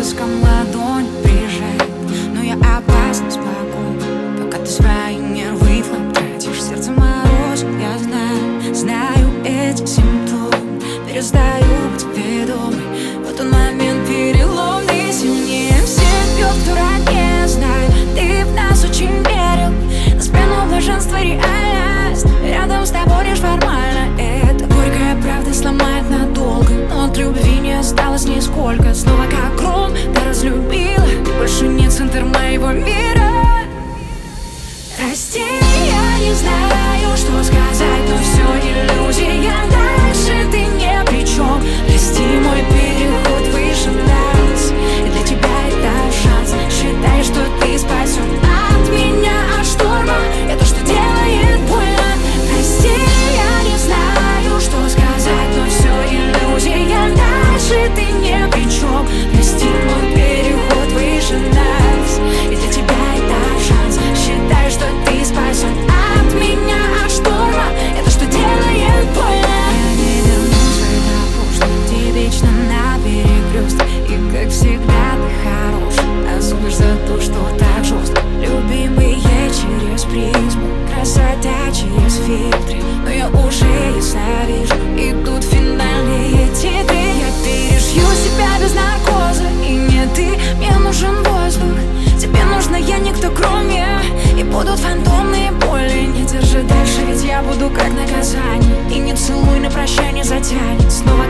ласком ладонь прижать, но я опасно спокойна, пока ты свои нервы в лоб тратишь. Сердце мороз, я знаю эти симптомы. Перестаю быть ведомой, в этот момент переломный. Сильнее всех бьет в дураке, знаю, ты в нас очень верил. На смену блаженства реальность, рядом с тобой лишь формально. Это горькая правда сломает надолго, но от любви не осталось нисколько. Снова как гром, ты разлюбила, ты больше не центр моего мира. Прости, я не знаю, что сказать, но все иллюзия. Дальше ты не при чем. Прости мой переход выше нас, и для тебя это шанс. Считай, что ты спасен от меня, от шторма. Это что делает больно. Прости, я не знаю, что сказать, но все иллюзия. Дальше ты не при чем. Прости мой переход выше нас, и для тебя это шанс. Считай, что ты спасен от меня, от шторма. Это что делает больно. Я не вернусь в это прошлое, ты вечно на перекрестке. И как всегда ты хорош, осудишь за то, что так жестко. Любимые через призму, красота через фильтры. Но я уже ясно вижу, идут финальные титры. Я перешью себя без наркоза, и не ты, мне нужен воздух. Тебе нужна я, никто кроме. И будут фантомные боли, не держи дальше, ведь я буду как наказание. И не целуй на прощание, затянет снова